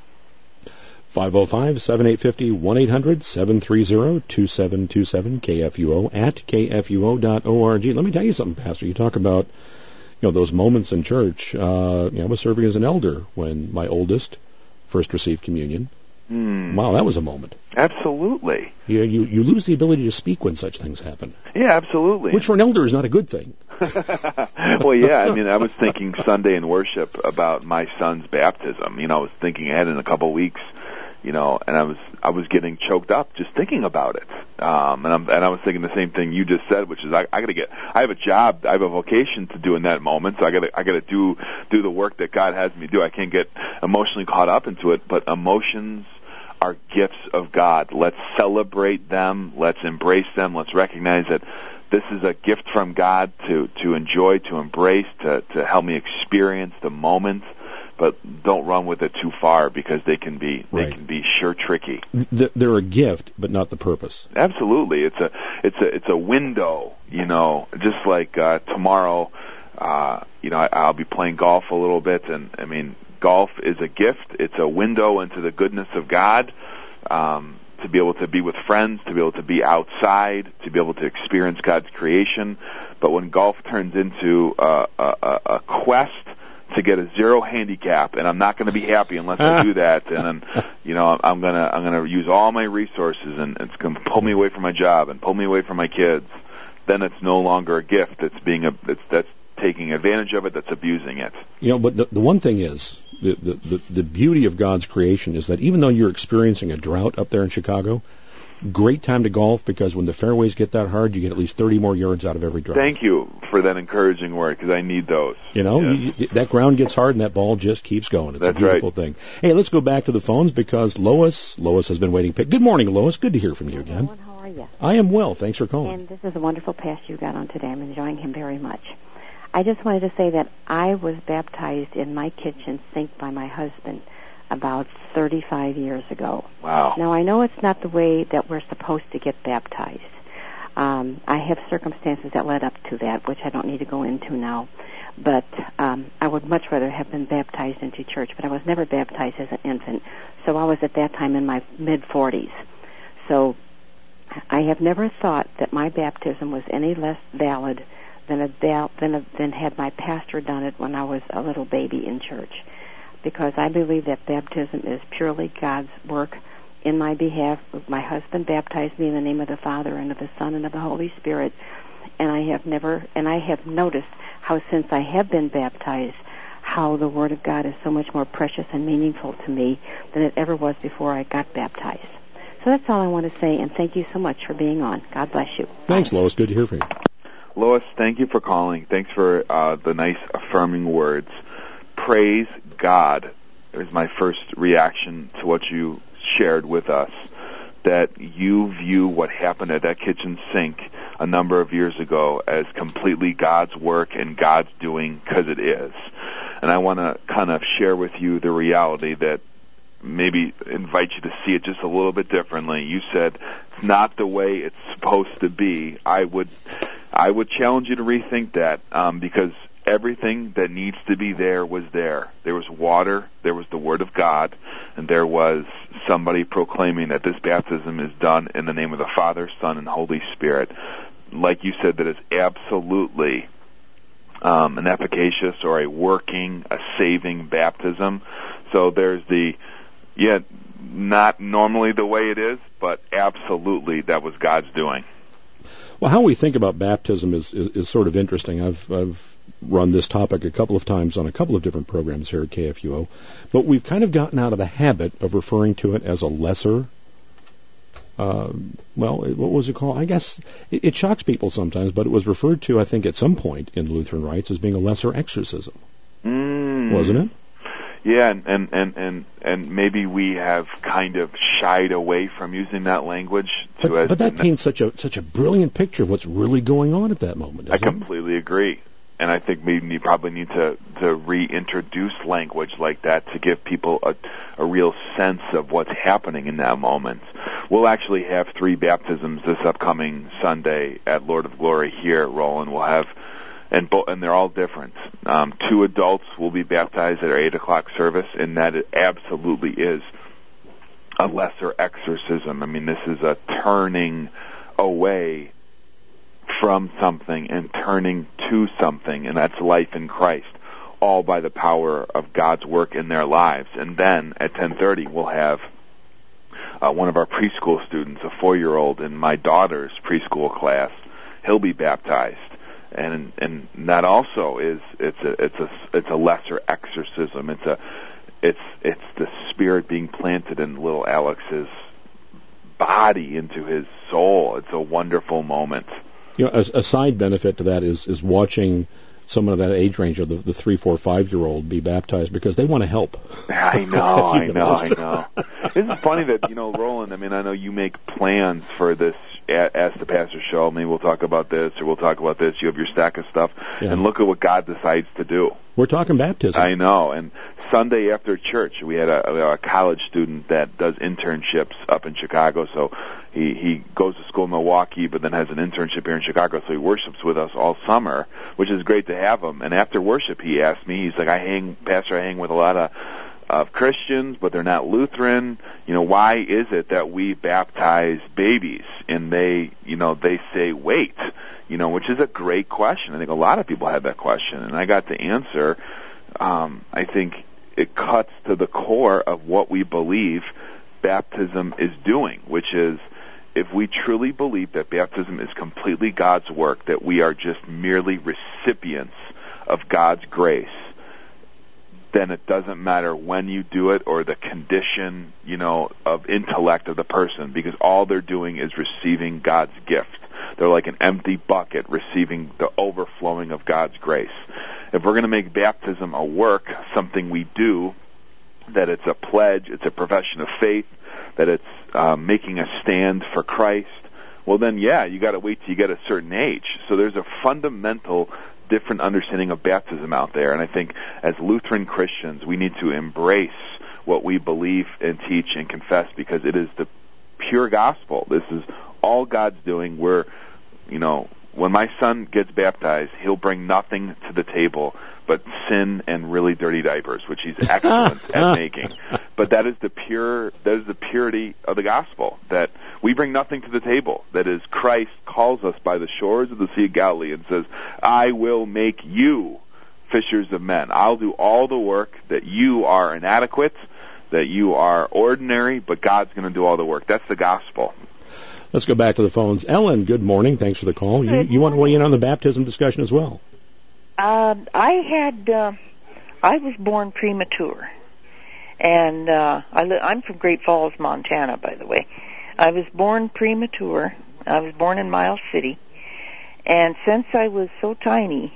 five oh five, seven eight five oh, one eight hundred, seven three zero, two seven two seven, K F U O, at K F U O dot org. Let me tell you something, Pastor. You talk about, you know, those moments in church. Uh, you know, I was serving as an elder when my oldest first received communion. Mm. Wow, that was a moment. Absolutely. You, you you lose the ability to speak when such things happen. Yeah, absolutely. Which for an elder is not a good thing. Well, yeah, I mean, I was thinking Sunday in worship about my son's baptism. You know, I was thinking ahead in a couple of weeks, you know, and I was I was getting choked up just thinking about it. Um, and I'm and I was thinking the same thing you just said, which is I, I got to get. I have a job, I have a vocation to do in that moment, so I got to I got to do do the work that God has me do. I can't get emotionally caught up into it, but emotions are gifts of God. Let's celebrate them. Let's embrace them. Let's recognize that this is a gift from God to to enjoy, to embrace, to to help me experience the moment. But don't run with it too far because they can be right. they can be sure tricky. They're a gift, but not the purpose. Absolutely, it's a it's a it's a window. You know, just like uh, tomorrow, uh, you know, I, I'll be playing golf a little bit, and I mean, golf is a gift. It's a window into the goodness of God. Um, to be able to be with friends, to be able to be outside, to be able to experience God's creation. But when golf turns into a, a, a quest to get a zero handicap, and I'm not going to be happy unless I do that, and then, you know, I'm gonna I'm gonna use all my resources, and it's going to pull me away from my job and pull me away from my kids. Then it's no longer a gift. It's being a it's that's taking advantage of it. That's abusing it. You know, but the, the one thing is, the, the the the beauty of God's creation is that even though you're experiencing a drought up there in Chicago, great time to golf because when the fairways get that hard, you get at least thirty more yards out of every drive. Thank you for that encouraging word because I need those. You know, yes. you, that ground gets hard and that ball just keeps going. It's That's a beautiful right. thing. Hey, let's go back to the phones because Lois, Lois has been waiting. Good morning, Lois. Good to hear from you again. Hello, how are you? I am well. Thanks for calling. And this is a wonderful pastor you got on today. I'm enjoying him very much. I just wanted to say that I was baptized in my kitchen sink by my husband about thirty-five years ago. Wow. Now, I know it's not the way that we're supposed to get baptized. Um, I have circumstances that led up to that, which I don't need to go into now. But um, I would much rather have been baptized into church, but I was never baptized as an infant. So I was at that time in my mid-forties. So I have never thought that my baptism was any less valid than a, than, a, than had my pastor done it when I was a little baby in church. Because I believe that baptism is purely God's work in my behalf. My husband baptized me in the name of the Father and of the Son and of the Holy Spirit, and I have never, and I have noticed how since I have been baptized, how the Word of God is so much more precious and meaningful to me than it ever was before I got baptized. So that's all I want to say, and thank you so much for being on. God bless you. Thanks, Lois. Good to hear from you. Lois, thank you for calling. Thanks for uh, the nice affirming words. Praise God is my first reaction to what you shared with us, that you view what happened at that kitchen sink a number of years ago as completely God's work and God's doing, because it is. And I want to kind of share with you the reality that maybe invite you to see it just a little bit differently. You said it's not the way it's supposed to be. I would I would challenge you to rethink that um, because everything that needs to be there was there. There was water, there was the Word of God, and there was somebody proclaiming that this baptism is done in the name of the Father, Son, and Holy Spirit. Like you said, that is absolutely um, an efficacious or a working, a saving baptism. So there's the, yeah, not normally the way it is, but absolutely that was God's doing. Well, how we think about baptism is, is, is sort of interesting. I've, I've run this topic a couple of times on a couple of different programs here at K F U O, but we've kind of gotten out of the habit of referring to it as a lesser, uh, well, what was it called? I guess it, it shocks people sometimes, but it was referred to, I think, at some point in Lutheran rites as being a lesser exorcism. Mm, wasn't it? Yeah, and, and, and, and, and maybe we have kind of shied away from using that language. To But, as but that paints such a such a brilliant picture of what's really going on at that moment, I doesn't it? completely agree. And I think maybe you probably need to, to reintroduce language like that to give people a, a real sense of what's happening in that moment. We'll actually have three baptisms this upcoming Sunday at Lord of Glory here at Roland. We'll have, and bo- and they're all different. Um, two adults will be baptized at our eight o'clock service, and that it absolutely is a lesser exorcism. I mean, this is a turning away from something and turning to something, and that's life in Christ, all by the power of God's work in their lives. And then at ten thirty, we'll have uh, one of our preschool students, a four-year-old in my daughter's preschool class. He'll be baptized, and and that also is it's a it's a it's a lesser exorcism. It's a it's it's the Spirit being planted in little Alex's body into his soul. It's a wonderful moment. You know, a, a side benefit to that is is watching someone of that age range, or the, the three, four, five-year-old, be baptized because they want to help. I know, I know, I know. It's funny that, you know, Roland, I mean, I know you make plans for this Ask the Pastor show. Maybe we'll talk about this, or we'll talk about this. You have your stack of stuff, Yeah. and look at what God decides to do. We're talking baptism. I know. And Sunday after church, we had a, a college student that does internships up in Chicago. So he, he goes to school in Milwaukee, but then has an internship here in Chicago. So he worships with us all summer, which is great to have him. And after worship, he asked me, he's like, I hang, Pastor, I hang with a lot of of Christians, but they're not Lutheran. You know, why is it that we baptize babies and they, you know, they say wait, you know, which is a great question. I think a lot of people have that question, and I got the answer. Um, I think it cuts to the core of what we believe baptism is doing, which is if we truly believe that baptism is completely God's work, that we are just merely recipients of God's grace, then it doesn't matter when you do it or the condition, you know, of intellect of the person, because all they're doing is receiving God's gift. They're like an empty bucket receiving the overflowing of God's grace. If we're going to make baptism a work, something we do, that it's a pledge, it's a profession of faith, that it's uh, making a stand for Christ, well then, yeah, you got to wait till you get a certain age. So there's a fundamental different understanding of baptism out there, and I think as Lutheran Christians we need to embrace what we believe and teach and confess, because it is the pure gospel. This is all God's doing. We're, you know, when my son gets baptized, he'll bring nothing to the table but sin and really dirty diapers, which he's excellent at making. But that is the pure, that is the purity of the gospel, that we bring nothing to the table. That is, Christ calls us by the shores of the Sea of Galilee and says, I will make you fishers of men. I'll do all the work, that you are inadequate, that you are ordinary, but God's going to do all the work. That's the gospel. Let's go back to the phones. Ellen, good morning. Thanks for the call. You, you want to weigh in on the baptism discussion as well? Uh, I had, uh, I was born premature, and uh, I li- I'm from Great Falls, Montana, by the way. I was born premature. I was born in Miles City, and since I was so tiny,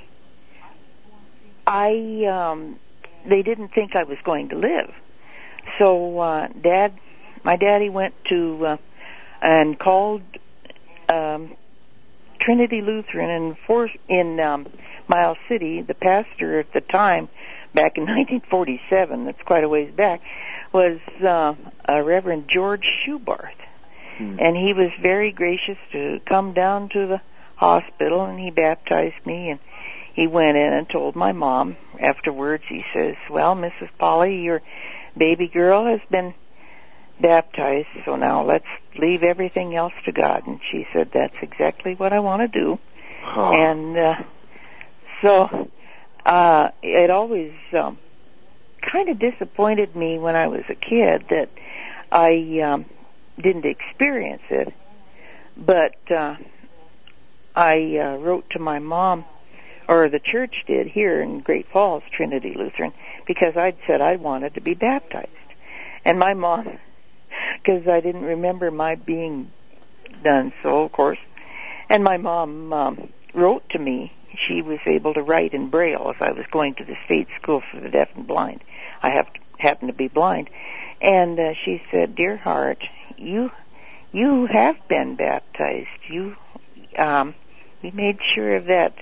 I um, they didn't think I was going to live. So, uh, Dad, my daddy went to uh, and called um, Trinity Lutheran in for, in um, Miles City. The pastor at the time, back in nineteen forty-seven, that's quite a ways back, was uh, uh, Reverend George Schubarth. Hmm. And he was very gracious to come down to the hospital, and he baptized me, and he went in and told my mom afterwards. He says, well, Missus Polly, your baby girl has been baptized, so now let's leave everything else to God. And she said, that's exactly what I want to do. Oh. And uh, so uh, it always um, kind of disappointed me when I was a kid that I um, didn't experience it. But uh, I uh, wrote to my mom, or the church did here in Great Falls, Trinity Lutheran, because I'd said I wanted to be baptized. And my mom, because I didn't remember my being done so, of course, and my mom um, wrote to me she was able to write in Braille as I was going to the state school for the deaf and blind. I have happen to be blind. And uh, she said, "Dear heart, you you have been baptized. You um, we made sure of that.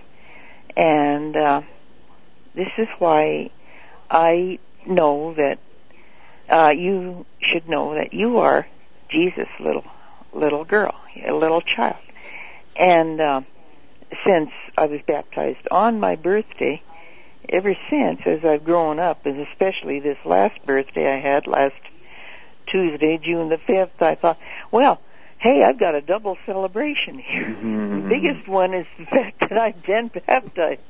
And uh, this is why I know that uh, you should know that you are Jesus' little little girl, a little child." And uh, since I was baptized on my birthday, ever since, as I've grown up, and especially this last birthday I had last Tuesday, June the fifth, I thought, well, hey, I've got a double celebration here. Mm-hmm. The biggest one is the fact that I've been baptized.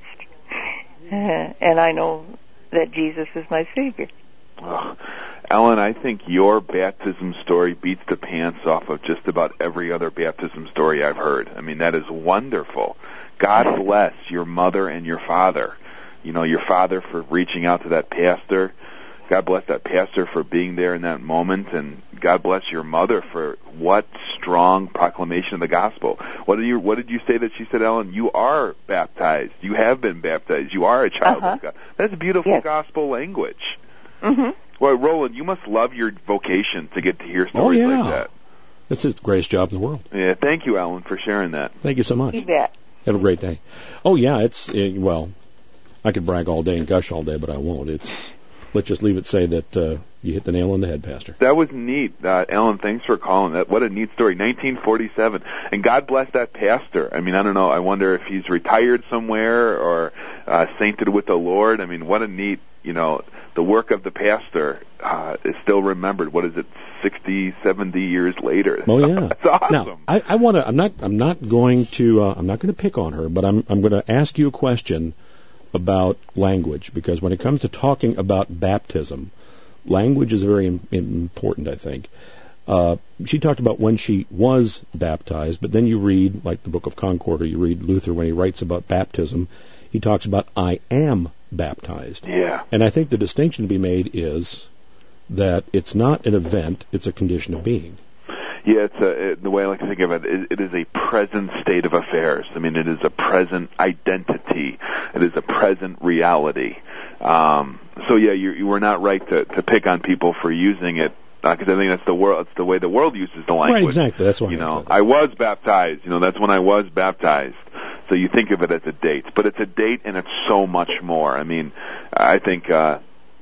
Uh, and I know that Jesus is my Savior. Oh, Ellen, I think your baptism story beats the pants off of just about every other baptism story I've heard. I mean, that is wonderful. God bless your mother and your father. You know, your father for reaching out to that pastor. God bless that pastor for being there in that moment. And God bless your mother for what strong proclamation of the gospel. What did you, what did you say that she said, Ellen? You are baptized. You have been baptized. You are a child uh-huh. of God. That's beautiful yes. gospel language. Mm-hmm. Well, Roland, you must love your vocation to get to hear stories oh, yeah. like that. That's the greatest job in the world. Yeah, thank you, Ellen, for sharing that. Thank you so much. You bet. Have a great day. Oh, yeah, it's, uh, well, I could brag all day and gush all day, but I won't. It's Let's just leave it say that uh, you hit the nail on the head, Pastor. That was neat. Uh, Ellen, thanks for calling. That. What a neat story. nineteen forty-seven. And God bless that pastor. I mean, I don't know. I wonder if he's retired somewhere or uh, sainted with the Lord. I mean, what a neat, you know, the work of the pastor uh, is still remembered. What is it, sixty, seventy years later? Oh, yeah. That's awesome. Now, I, I want to, I'm not, I'm not going to, uh, I'm not going to pick on her, but I'm, I'm going to ask you a question about language, because when it comes to talking about baptism, language is very im- important, I think. Uh, she talked about when she was baptized, but then you read, like the Book of Concord, or you read Luther when he writes about baptism, he talks about I am baptized. Yeah. And I think the distinction to be made is that it's not an event, it's a condition of being. Yeah, it's a, it, the way I like to think of it, it, it is a present state of affairs. I mean, it is a present identity. It is a present reality. Um, so yeah, you, you were not right to, to pick on people for using it, because uh, I think that's the world. It's the way the world uses the language. Right, exactly. That's what you I know. I was baptized. You know, that's when I was baptized. So you think of it as a date, but it's a date, and it's so much more. I mean, I think. Uh,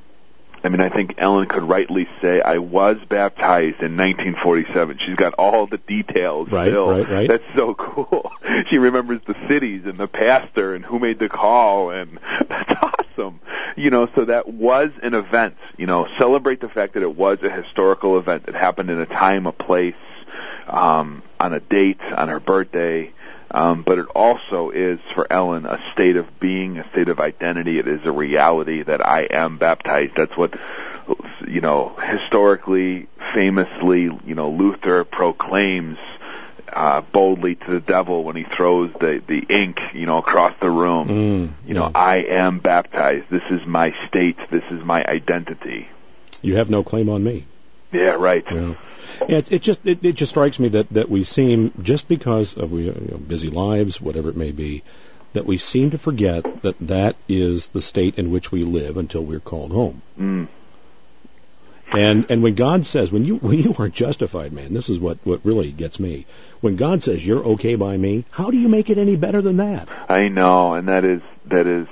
I mean, I think Ellen could rightly say, I was baptized in nineteen forty-seven. She's got all the details right, still. Right, right. That's so cool. She remembers the cities and the pastor and who made the call, and that's awesome. You know, so that was an event. You know, celebrate the fact that it was a historical event. It happened in a time, a place, um, on a date, on her birthday. Um, but it also is, for Ellen, a state of being, a state of identity. It is a reality that I am baptized. That's what, you know, historically, famously, you know, Luther proclaims uh, boldly to the devil when he throws the, the ink, you know, across the room. Mm, you know, yeah. I am baptized. This is my state. This is my identity. You have no claim on me. Yeah, right. Yeah. Yeah, it, it just it, it just strikes me that, that we seem, just because of we you know, busy lives, whatever it may be, that we seem to forget that that is the state in which we live until we're called home. Mm. And and when God says, when you when you are justified, man, this is what, what really gets me. When God says you're okay by me, how do you make it any better than that? I know, and that is that is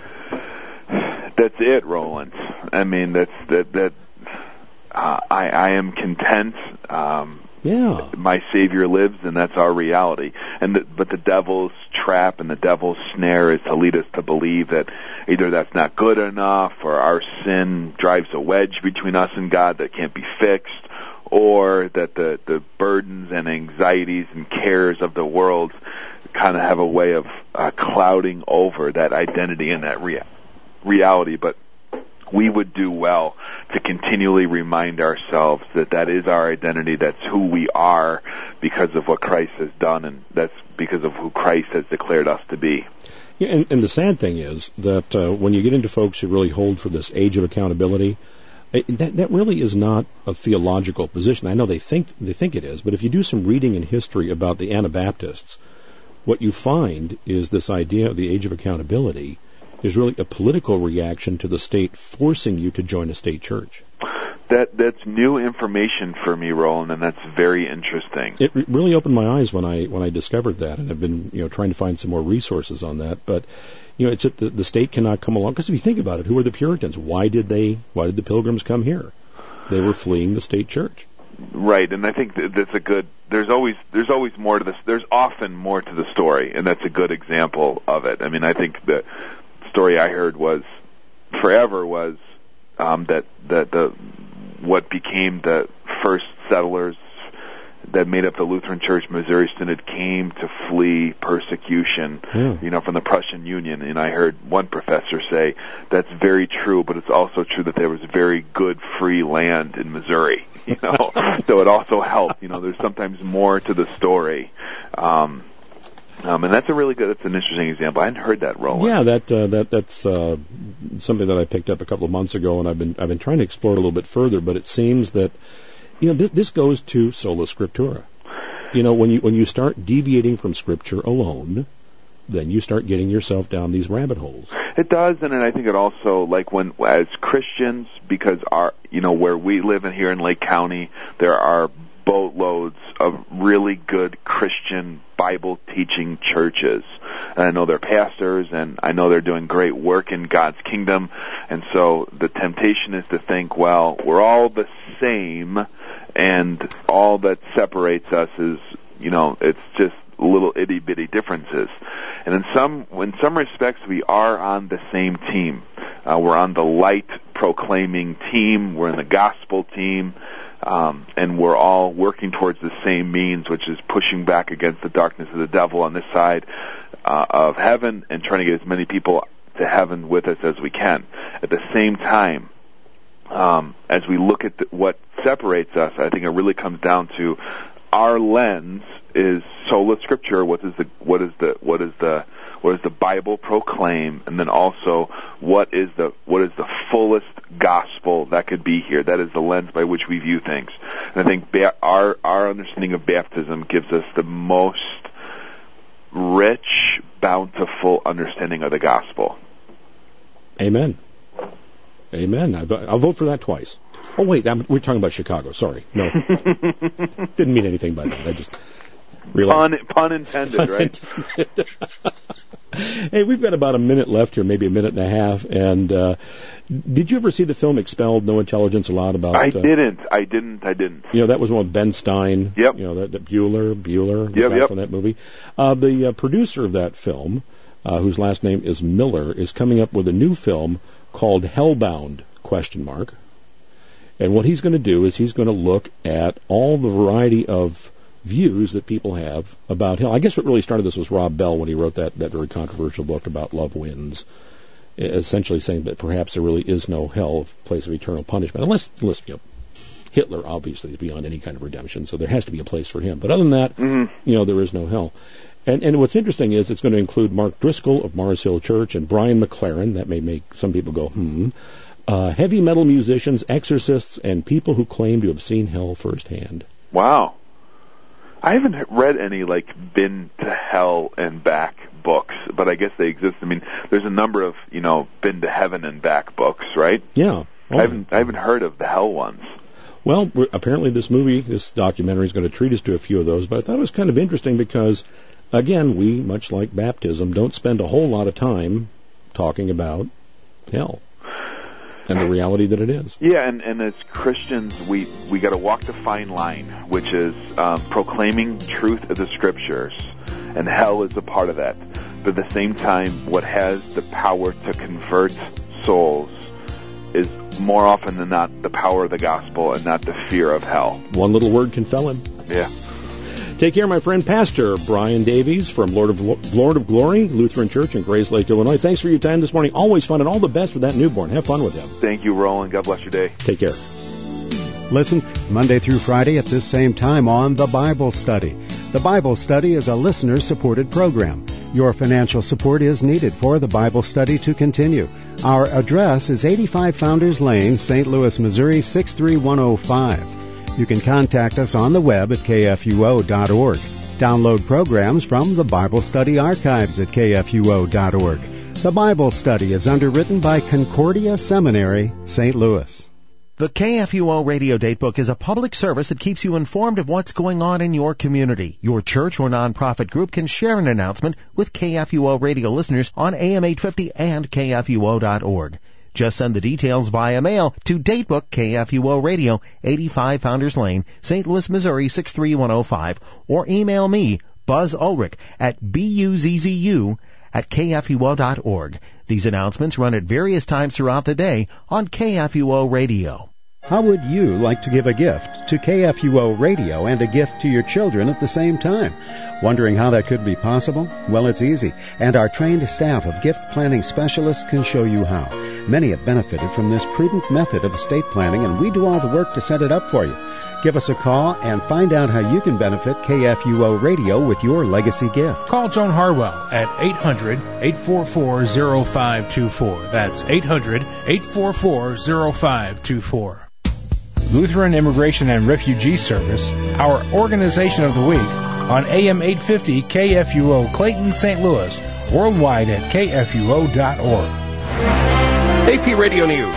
that's it, Roland. I mean, that's that that. Uh, I, I am content. Um, yeah. My Savior lives, and that's our reality. And the, but the devil's trap and the devil's snare is to lead us to believe that either that's not good enough, or our sin drives a wedge between us and God that can't be fixed, or that the, the burdens and anxieties and cares of the world kind of have a way of uh, clouding over that identity and that rea- reality. But we would do well to continually remind ourselves that that is our identity, that's who we are because of what Christ has done, and that's because of who Christ has declared us to be. Yeah, and, and the sad thing is that uh, when you get into folks who really hold for this age of accountability, it, that, that really is not a theological position. I know they think they think it is, but if you do some reading in history about the Anabaptists, what you find is this idea of the age of accountability is really a political reaction to the state forcing you to join a state church. That that's new information for me, Roland, and that's very interesting. It re- really opened my eyes when I when I discovered that, and I've been you know trying to find some more resources on that. But you know, it's that the, the state cannot come along, because if you think about it, who are the Puritans? Why did they? Why did the Pilgrims come here? They were fleeing the state church. Right, and I think that that's a good. There's always there's always more to this. There's often more to the story, and that's a good example of it. I mean, I think the story I heard was forever was um, that that the what became the first settlers that made up the Lutheran Church Missouri Synod came to flee persecution, yeah. you know, from the Prussian Union. And I heard one professor say that's very true, but it's also true that there was very good free land in Missouri, you know. So it also helped, you know. There's sometimes more to the story. Um, Um, and that's a really good, that's an interesting example. I hadn't heard that, Roland. Yeah, that uh, that that's uh, something that I picked up a couple of months ago, and I've been I've been trying to explore it a little bit further. But it seems that you know this, this goes to sola scriptura. You know, when you when you start deviating from Scripture alone, then you start getting yourself down these rabbit holes. It does, and then I think it also, like when as Christians, because our you know where we live in here in Lake County, there are boatloads of really good Christian Bible-teaching churches. And I know they're pastors, and I know they're doing great work in God's kingdom. And so the temptation is to think, well, we're all the same, and all that separates us is, you know, it's just little itty-bitty differences. And in some, in some respects, we are on the same team. Uh, we're on the light-proclaiming team. We're in the gospel team. Um, and we're all working towards the same means, which is pushing back against the darkness of the devil on this side uh, of heaven and trying to get as many people to heaven with us as we can. At the same time, um, as we look at the, what separates us, I think it really comes down to our lens is sola scriptura. What is the what is the what is the what does the Bible proclaim, and then also what is the what is the fullest gospel that could be here? That is the lens by which we view things. And I think ba- our our understanding of baptism gives us the most rich, bountiful understanding of the gospel. Amen. Amen. I'll vote for that twice. Oh wait, I'm, we're talking about Chicago. Sorry, no, didn't mean anything by that. I just realized. Pun, pun intended, pun right? Intended. Hey, we've got about a minute left here, maybe a minute and a half. And uh, did you ever see the film Expelled, No Intelligence Allowed? About I uh, didn't. I didn't. I didn't. You know, that was one with Ben Stein. Yep. You know, that, that Bueller, Bueller, the yep, guy yep. from that movie. Uh, the uh, producer of that film, uh, whose last name is Miller, is coming up with a new film called Hellbound? Question mark. And what he's going to do is he's going to look at all the variety of views that people have about hell. I guess what really started this was Rob Bell when he wrote that, that very controversial book about Love Wins, essentially saying that perhaps there really is no hell, a place of eternal punishment, unless, unless you know, Hitler obviously is beyond any kind of redemption, so there has to be a place for him. But other than that, mm-hmm. you know, there is no hell. And, and what's interesting is it's going to include Mark Driscoll of Mars Hill Church and Brian McLaren. That may make some people go, hmm. Uh, heavy metal musicians, exorcists, and people who claim to have seen hell firsthand. Wow. I haven't read any, like, been to hell and back books, but I guess they exist. I mean, there's a number of, you know, been to heaven and back books, right? Yeah. Oh. I haven't I haven't heard of the hell ones. Well, apparently this movie, this documentary is going to treat us to a few of those, but I thought it was kind of interesting because, again, we, much like baptism, don't spend a whole lot of time talking about hell and the reality that it is. Yeah, and, and as Christians, we, we got to walk the fine line, which is um, proclaiming truth of the Scriptures, and hell is a part of that. But at the same time, what has the power to convert souls is more often than not the power of the gospel and not the fear of hell. One little word can fell him. Yeah. Take care, my friend, Pastor Brian Davies from Lord of Lord of Glory Lutheran Church in Grays Lake, Illinois. Thanks for your time this morning. Always fun, and all the best with that newborn. Have fun with him. Thank you, Roland. God bless your day. Take care. Listen Monday through Friday at this same time on The Bible Study. The Bible Study is a listener-supported program. Your financial support is needed for The Bible Study to continue. Our address is eighty-five Founders Lane, Saint Louis, Missouri, six three one oh five. You can contact us on the web at k f u o dot org. Download programs from the Bible Study Archives at K F U O dot org. The Bible Study is underwritten by Concordia Seminary, Saint Louis. The K F U O Radio Datebook is a public service that keeps you informed of what's going on in your community. Your church or nonprofit group can share an announcement with K F U O radio listeners on A M eight fifty and K F U O dot org. Just send the details via mail to Datebook K F U O Radio, eighty-five Founders Lane, Saint Louis, Missouri six three one oh five, or email me, Buzz Ulrich, at B U Z Z U at K F U O dot org. These announcements run at various times throughout the day on K F U O Radio. How would you like to give a gift to K F U O Radio and a gift to your children at the same time? Wondering how that could be possible? Well, it's easy, and our trained staff of gift planning specialists can show you how. Many have benefited from this prudent method of estate planning, and we do all the work to set it up for you. Give us a call and find out how you can benefit K F U O Radio with your legacy gift. Call Joan Harwell at eight hundred, eight four four, zero five two four. That's eight hundred, eight four four, zero five two four. Lutheran Immigration and Refugee Service, our organization of the week, on A M eight fifty K F U O Clayton, Saint Louis, worldwide at K F U O dot org. A P Radio News.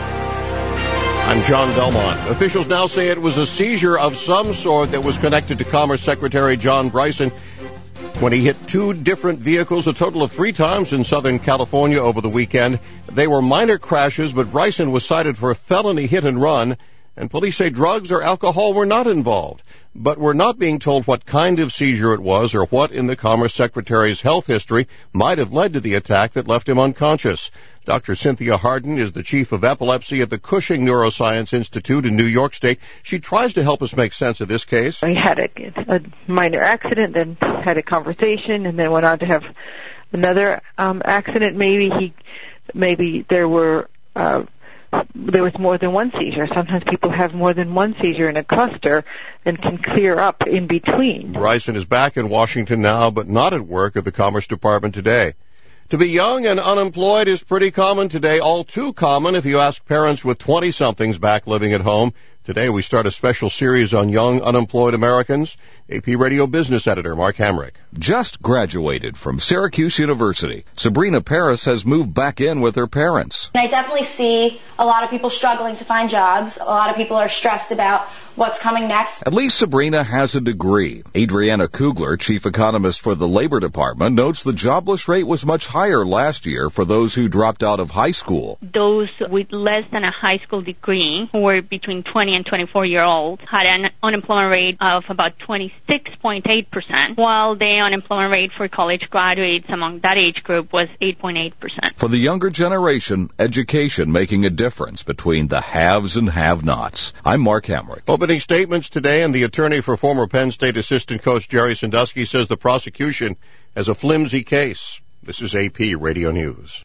I'm John Belmont. Officials now say it was a seizure of some sort that was connected to Commerce Secretary John Bryson when he hit two different vehicles a total of three times in Southern California over the weekend. They were minor crashes, but Bryson was cited for a felony hit and run, and police say drugs or alcohol were not involved. But we're not being told what kind of seizure it was or what in the Commerce Secretary's health history might have led to the attack that left him unconscious. Doctor Cynthia Harden is the chief of epilepsy at the Cushing Neuroscience Institute in New York State. She tries to help us make sense of this case. He had a, a minor accident, then had a conversation, and then went on to have another um, accident. Maybe he, maybe there were... Uh, there was more than one seizure. Sometimes people have more than one seizure in a cluster and can clear up in between. Bryson is back in Washington now, but not at work at the Commerce Department today. To be young and unemployed is pretty common today, all too common if you ask parents with twenty-somethings back living at home. Today we start a special series on young unemployed Americans. A P Radio business editor Mark Hamrick. Just graduated from Syracuse University, Sabrina Paris has moved back in with her parents. I definitely see a lot of people struggling to find jobs. A lot of people are stressed about what's coming next. At least Sabrina has a degree. Adriana Kugler, chief economist for the Labor Department, notes the jobless rate was much higher last year for those who dropped out of high school. Those with less than a high school degree, who were between twenty and twenty-four year olds, had an unemployment rate of about twenty-six point eight percent, while the unemployment rate for college graduates among that age group was eight point eight percent. For the younger generation, education making a difference between the haves and have-nots. I'm Mark Hamrick. Opening statements today, and the attorney for former Penn State assistant coach Jerry Sandusky says the prosecution has a flimsy case. This is A P Radio News.